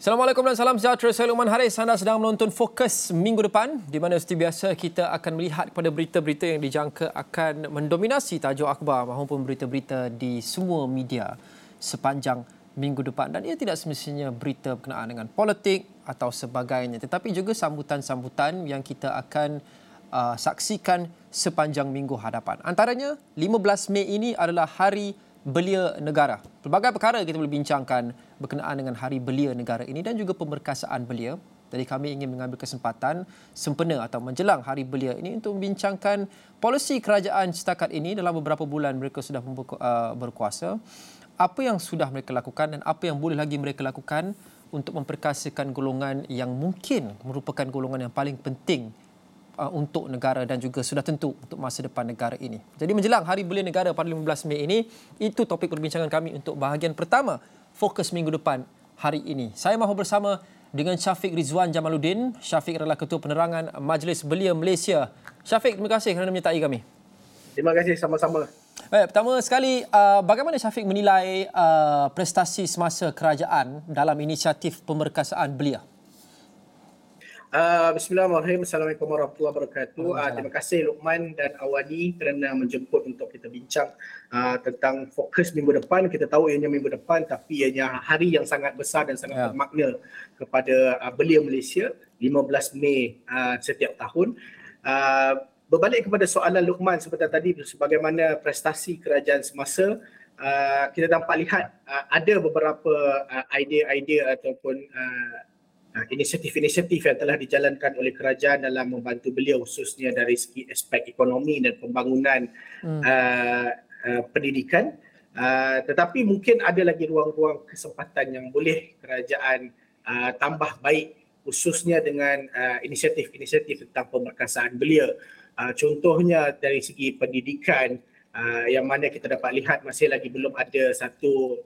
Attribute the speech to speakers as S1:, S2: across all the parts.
S1: Assalamualaikum dan salam sejahtera. Saya Luqman Haris. Anda sedang menonton Fokus minggu depan, di mana seperti biasa kita akan melihat kepada berita-berita yang dijangka akan mendominasi tajuk akhbar maupun berita-berita di semua media sepanjang minggu depan. Dan ia tidak semestinya berita berkenaan dengan politik atau sebagainya, tetapi juga sambutan-sambutan yang kita akan saksikan sepanjang minggu hadapan. Antaranya, 15 Mei ini adalah Hari Belia Negara. Pelbagai perkara kita boleh bincangkan berkenaan dengan Hari Belia Negara ini dan juga pemerkasaan belia. Jadi kami ingin mengambil kesempatan sempena atau menjelang Hari Belia ini untuk membincangkan polisi kerajaan setakat ini dalam beberapa bulan mereka sudah berkuasa. Apa yang sudah mereka lakukan dan apa yang boleh lagi mereka lakukan untuk memperkasakan golongan yang mungkin merupakan golongan yang paling penting untuk negara dan juga sudah tentu untuk masa depan negara ini. Jadi menjelang Hari Belia Negara pada 15 Mei ini, itu topik perbincangan kami untuk bahagian pertama Fokus minggu depan hari ini. Saya mahu bersama dengan Syafiq Rizwan Jamaluddin. Syafiq adalah Ketua Penerangan Majlis Belia Malaysia. Syafiq, terima kasih kerana menyertai kami.
S2: Terima kasih, sama-sama.
S1: Baik, pertama sekali, bagaimana Syafiq menilai prestasi semasa kerajaan dalam inisiatif pemerkasaan belia?
S2: Bismillahirrahmanirrahim. Assalamualaikum warahmatullahi wabarakatuh. Terima kasih Luqman dan Awani kerana menjemput untuk kita bincang tentang fokus minggu depan. Kita tahu ianya minggu depan, tapi ianya hari yang sangat besar dan sangat bermakna kepada belia Malaysia, 15 Mei setiap tahun. Berbalik kepada soalan Luqman seperti tadi, sebagaimana prestasi kerajaan semasa, kita dapat lihat ada beberapa idea-idea ataupun inisiatif-inisiatif yang telah dijalankan oleh kerajaan dalam membantu belia, khususnya dari segi aspek ekonomi dan pembangunan pendidikan. Tetapi mungkin ada lagi ruang-ruang kesempatan yang boleh kerajaan tambah baik, khususnya dengan inisiatif-inisiatif tentang pemerkasaan belia. Contohnya dari segi pendidikan, yang mana kita dapat lihat masih lagi belum ada satu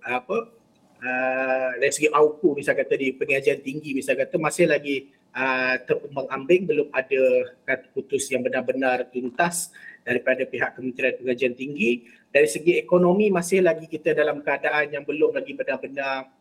S2: dari segi AUKU, misal kata di pengajian tinggi, misal kata masih lagi terumbang-ambing, belum ada kata putus yang benar-benar tuntas daripada pihak Kementerian Pengajian Tinggi. Dari segi ekonomi masih lagi kita dalam keadaan yang belum lagi benar-benar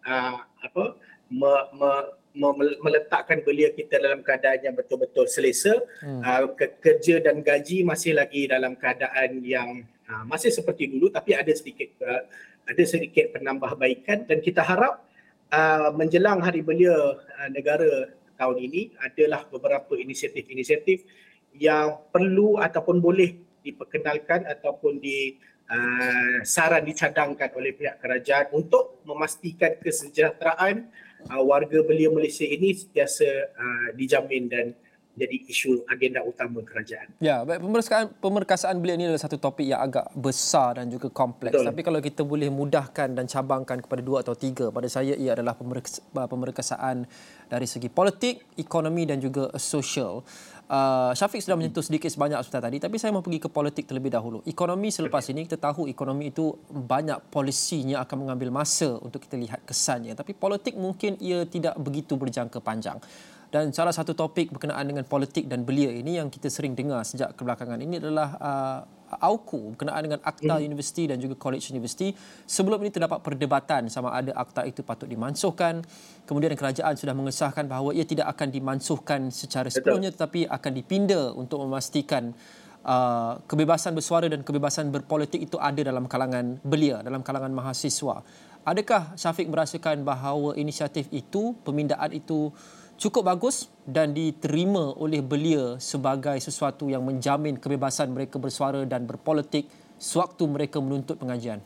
S2: meletakkan belia kita dalam keadaan yang betul-betul selesa. Kerja dan gaji masih lagi dalam keadaan yang masih seperti dulu, tapi ada sedikit penambahbaikan, dan kita harap menjelang Hari Belia Negara tahun ini adalah beberapa inisiatif-inisiatif yang perlu ataupun boleh diperkenalkan ataupun dicadangkan oleh pihak kerajaan untuk memastikan kesejahteraan warga belia Malaysia ini sentiasa dijamin dan jadi isu agenda utama kerajaan.
S1: Ya, baik, pemerkasaan belia ini adalah satu topik yang agak besar dan juga kompleks. Betul. Tapi kalau kita boleh mudahkan dan cabangkan kepada dua atau tiga, pada saya ia adalah pemerkasaan dari segi politik, ekonomi dan juga sosial. Syafiq sudah menyentuh sedikit sebanyak sebentar tadi, tapi saya mahu pergi ke politik terlebih dahulu. Ekonomi selepas ini, kita tahu ekonomi itu banyak polisinya akan mengambil masa untuk kita lihat kesannya. Tapi politik mungkin ia tidak begitu berjangka panjang. Dan salah satu topik berkenaan dengan politik dan belia ini yang kita sering dengar sejak kebelakangan ini adalah AUKU berkenaan dengan Akta Universiti dan juga College Universiti. Sebelum ini terdapat perdebatan sama ada akta itu patut dimansuhkan. Kemudian kerajaan sudah mengesahkan bahawa ia tidak akan dimansuhkan secara sepenuhnya, tetapi akan dipinda untuk memastikan kebebasan bersuara dan kebebasan berpolitik itu ada dalam kalangan belia, dalam kalangan mahasiswa. Adakah Syafiq merasakan bahawa inisiatif itu, pemindaan itu cukup bagus dan diterima oleh belia sebagai sesuatu yang menjamin kebebasan mereka bersuara dan berpolitik sewaktu mereka menuntut pengajian?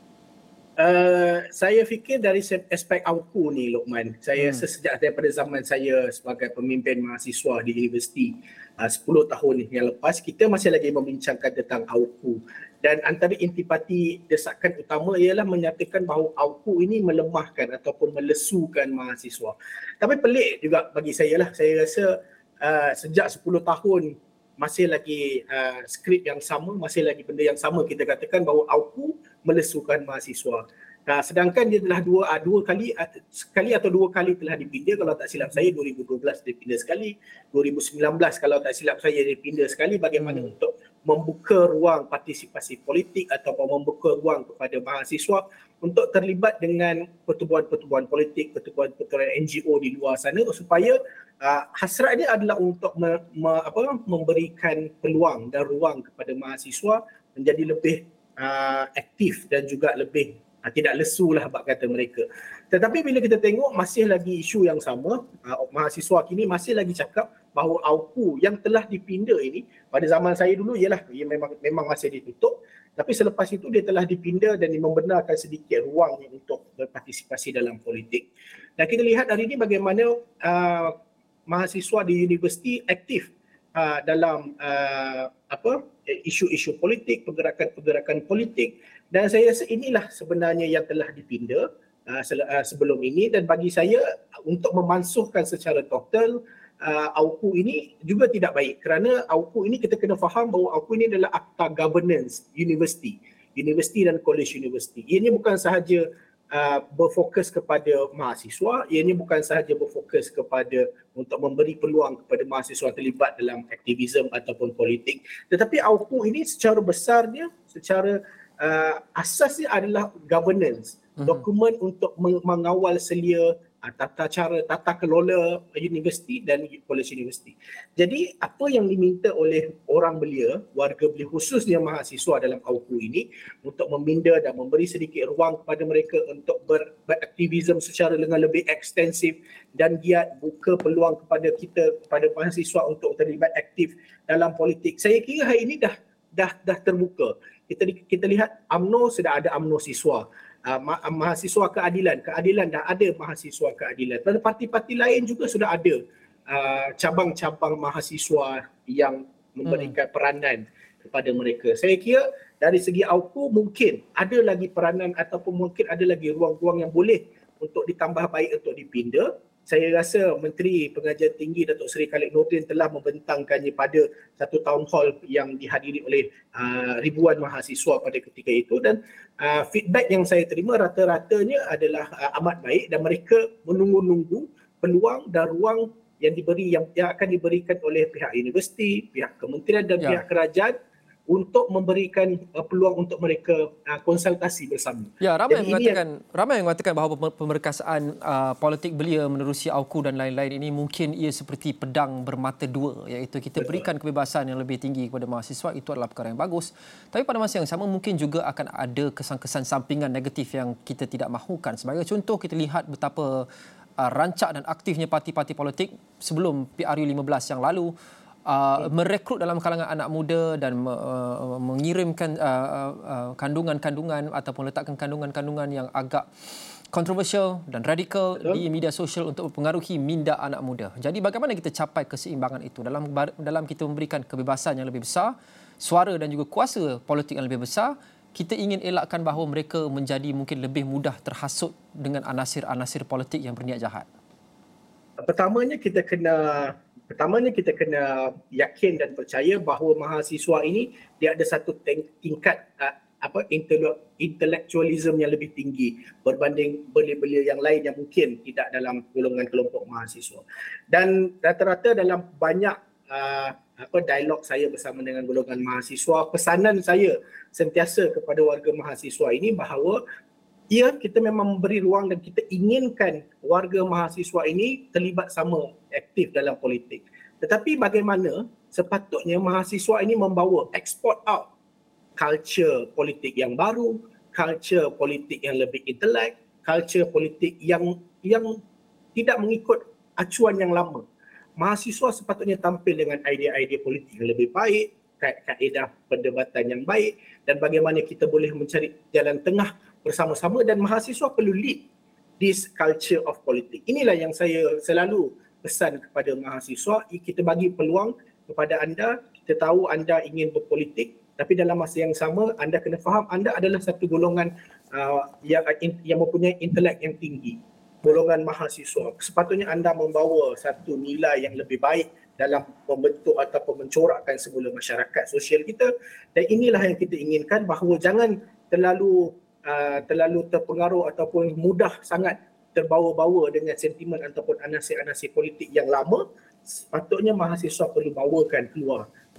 S2: Saya fikir dari aspek AUKU ni, Luqman, saya sejak daripada zaman saya sebagai pemimpin mahasiswa di universiti 10 tahun yang lepas, kita masih lagi membincangkan tentang AUKU. Dan antara intipati desakan utama ialah menyatakan bahawa AUKU ini melemahkan ataupun melesukan mahasiswa. Tapi pelik juga bagi saya lah, saya rasa sejak 10 tahun masih lagi skrip yang sama, masih lagi benda yang sama, kita katakan bahawa AUKU melesukan mahasiswa. Sedangkan dia telah sekali atau dua kali telah dipinda, kalau tak silap saya 2012 dipinda sekali, 2019 kalau tak silap saya dipinda sekali. Bagaimana untuk membuka ruang partisipasi politik ataupun membuka ruang kepada mahasiswa untuk terlibat dengan pertubuhan-pertubuhan politik, pertubuhan-pertubuhan NGO di luar sana supaya hasratnya adalah untuk memberikan peluang dan ruang kepada mahasiswa menjadi lebih aktif dan juga lebih tidak lesu lah bab kata mereka. Tetapi bila kita tengok masih lagi isu yang sama, mahasiswa kini masih lagi cakap bahawa AUKU yang telah dipinda ini, pada zaman saya dulu ialah ia memang masih ditutup, tapi selepas itu dia telah dipinda dan membenarkan sedikit ruang untuk berpartisipasi dalam politik. Dan kita lihat hari ini bagaimana mahasiswa di universiti aktif dalam isu-isu politik, pergerakan-pergerakan politik, dan saya rasa inilah sebenarnya yang telah dipinda sebelum ini. Dan bagi saya untuk memansuhkan secara total AUKU ini juga tidak baik, kerana AUKU ini kita kena faham bahawa AUKU ini adalah akta governance universiti dan college universiti. Ianya bukan sahaja berfokus kepada mahasiswa, ianya bukan sahaja berfokus kepada untuk memberi peluang kepada mahasiswa terlibat dalam aktivisme ataupun politik, tetapi AUKU ini secara besarnya, secara asasnya adalah governance, dokumen untuk mengawal selia tata kelola universiti dan college universiti. Jadi apa yang diminta oleh orang belia, warga belia, khususnya mahasiswa dalam AUKU ini, untuk meminda dan memberi sedikit ruang kepada mereka untuk beraktivisme secara dengan lebih ekstensif dan giat, buka peluang kepada mahasiswa untuk terlibat aktif dalam politik. Saya kira hari ini dah terbuka. Kita lihat UMNO sudah ada UMNO siswa, mahasiswa keadilan dah ada mahasiswa keadilan. Dan parti-parti lain juga sudah ada cabang-cabang mahasiswa yang memberikan peranan kepada mereka. Saya kira dari segi AUKU mungkin ada lagi peranan ataupun mungkin ada lagi ruang-ruang yang boleh untuk ditambah baik untuk dipinda. Saya rasa Menteri Pengajian Tinggi Datuk Seri Khalid Nordin telah membentangkannya pada satu town hall yang dihadiri oleh ribuan mahasiswa pada ketika itu, dan feedback yang saya terima rata-ratanya adalah amat baik, dan mereka menunggu-nunggu peluang dan ruang yang akan diberikan oleh pihak universiti, pihak kementerian dan pihak kerajaan untuk memberikan peluang untuk mereka konsultasi bersama.
S1: Ya, ramai yang mengatakan bahawa pemerkasaan politik belia menerusi AUKU dan lain-lain ini mungkin ia seperti pedang bermata dua, iaitu kita berikan kebebasan yang lebih tinggi kepada mahasiswa, itu adalah perkara yang bagus. Tapi pada masa yang sama mungkin juga akan ada kesan-kesan sampingan negatif yang kita tidak mahukan. Sebagai contoh, kita lihat betapa rancak dan aktifnya parti-parti politik sebelum PRU 15 yang lalu merekrut dalam kalangan anak muda dan mengirimkan kandungan-kandungan ataupun letakkan kandungan-kandungan yang agak kontroversial dan radikal di media sosial untuk mempengaruhi minda anak muda. Jadi bagaimana kita capai keseimbangan itu dalam kita memberikan kebebasan yang lebih besar, suara dan juga kuasa politik yang lebih besar, kita ingin elakkan bahawa mereka menjadi mungkin lebih mudah terhasut dengan anasir-anasir politik yang berniat jahat. Pertamanya kita kena yakin dan percaya bahawa mahasiswa ini dia ada satu tingkat intelektualisme yang lebih tinggi berbanding belia-belia yang lain yang mungkin tidak dalam golongan kelompok mahasiswa. Dan rata-rata dalam banyak dialog saya bersama dengan golongan mahasiswa, pesanan saya sentiasa kepada warga mahasiswa ini bahawa kita memang memberi ruang dan kita inginkan warga mahasiswa ini terlibat sama aktif dalam politik. Tetapi bagaimana sepatutnya mahasiswa ini membawa export out culture politik yang baru, culture politik yang lebih intelek, culture politik yang tidak mengikut acuan yang lama. Mahasiswa sepatutnya tampil dengan idea-idea politik yang lebih baik, kaedah perdebatan yang baik, dan bagaimana kita boleh mencari jalan tengah bersama-sama, dan mahasiswa perlu lead this culture of politik. Inilah yang saya selalu pesan kepada mahasiswa, kita bagi peluang kepada anda, kita tahu anda ingin berpolitik, tapi dalam masa yang sama anda kena faham anda adalah satu golongan yang mempunyai intelek yang tinggi, golongan mahasiswa. Sepatutnya anda membawa satu nilai yang lebih baik dalam membentuk ataupun mencorakkan semula masyarakat sosial kita, dan inilah yang kita inginkan, bahawa jangan terlalu terpengaruh ataupun mudah sangat terbawa-bawa dengan sentimen ataupun anasir-anasir politik yang lama. Sepatutnya mahasiswa perlu bawakan keluar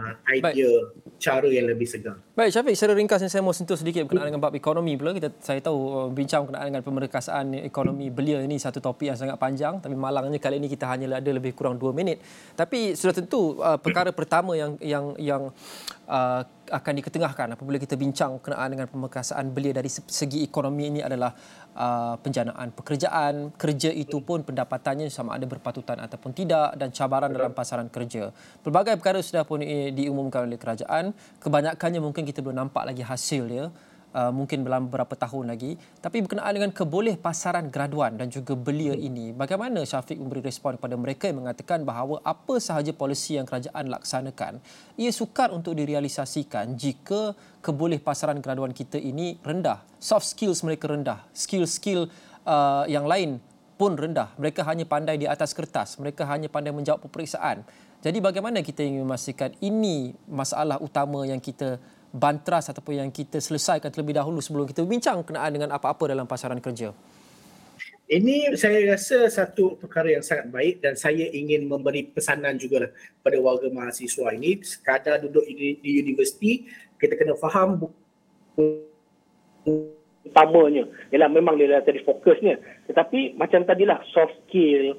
S2: idea, cara yang lebih segar.
S1: Baik Syafiq, secara ringkas saya mau sentuh sedikit berkenaan dengan bab ekonomi pula. Saya tahu bincang berkenaan dengan pemerkasaan ekonomi belia ini satu topik yang sangat panjang, tapi malangnya kali ini kita hanya ada lebih kurang 2 minit. Tapi sudah tentu perkara pertama yang akan diketengahkan apabila kita bincang berkenaan dengan pemerkasaan belia dari segi ekonomi ini adalah penjanaan pekerjaan, kerja itu pun pendapatannya sama ada berpatutan ataupun tidak, dan cabaran dalam pasaran kerja. Pelbagai perkara sudah pun diumumkan oleh kerajaan. Kebanyakannya mungkin kita belum nampak lagi hasil dia, mungkin dalam beberapa tahun lagi. Tapi berkenaan dengan keboleh pasaran graduan dan juga belia ini, bagaimana Syafiq memberi respon kepada mereka yang mengatakan bahawa apa sahaja polisi yang kerajaan laksanakan, ia sukar untuk direalisasikan jika keboleh pasaran graduan kita ini rendah. Soft skills mereka rendah, skill-skill yang lain pun rendah. Mereka hanya pandai di atas kertas, mereka hanya pandai menjawab peperiksaan. Jadi bagaimana kita ingin memastikan ini masalah utama yang kita bantras ataupun yang kita selesaikan terlebih dahulu sebelum kita bincang kenaan dengan apa-apa dalam pasaran kerja?
S2: Ini saya rasa satu perkara yang sangat baik dan saya ingin memberi pesanan juga pada warga mahasiswa ini. Sekadar duduk di universiti, kita kena faham utamanya ialah memang dia tadi fokusnya, tetapi macam tadilah soft skill,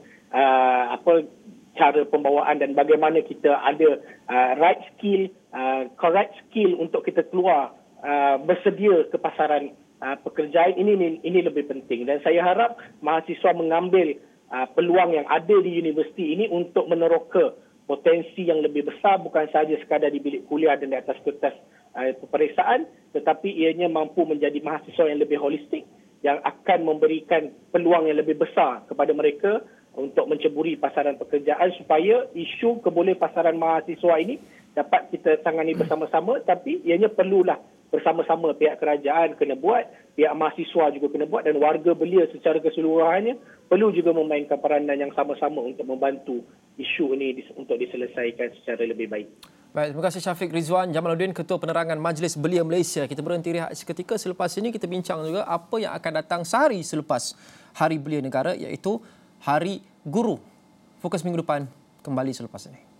S2: cara pembawaan dan bagaimana kita ada right skill, correct skill untuk kita keluar bersedia ke pasaran pekerjaan ini lebih penting. Dan saya harap mahasiswa mengambil peluang yang ada di universiti ini untuk meneroka potensi yang lebih besar, bukan sahaja sekadar di bilik kuliah dan di atas kertas peperiksaan, tetapi ianya mampu menjadi mahasiswa yang lebih holistik, yang akan memberikan peluang yang lebih besar kepada mereka untuk menceburi pasaran pekerjaan, supaya isu keboleh pasaran mahasiswa ini dapat kita tangani bersama-sama. Tapi ianya perlulah bersama-sama, pihak kerajaan kena buat, pihak mahasiswa juga kena buat, dan warga belia secara keseluruhannya perlu juga memainkan peranan yang sama-sama untuk membantu isu ini untuk diselesaikan secara lebih baik.
S1: Baik, terima kasih Syafiq Rizwan Jamaluddin, Ketua Penerangan Majlis Belia Malaysia. Kita berhenti rehat seketika. Selepas ini kita bincang juga apa yang akan datang sehari selepas Hari Belia Negara, iaitu Hari Guru. Fokus minggu depan kembali selepas ini.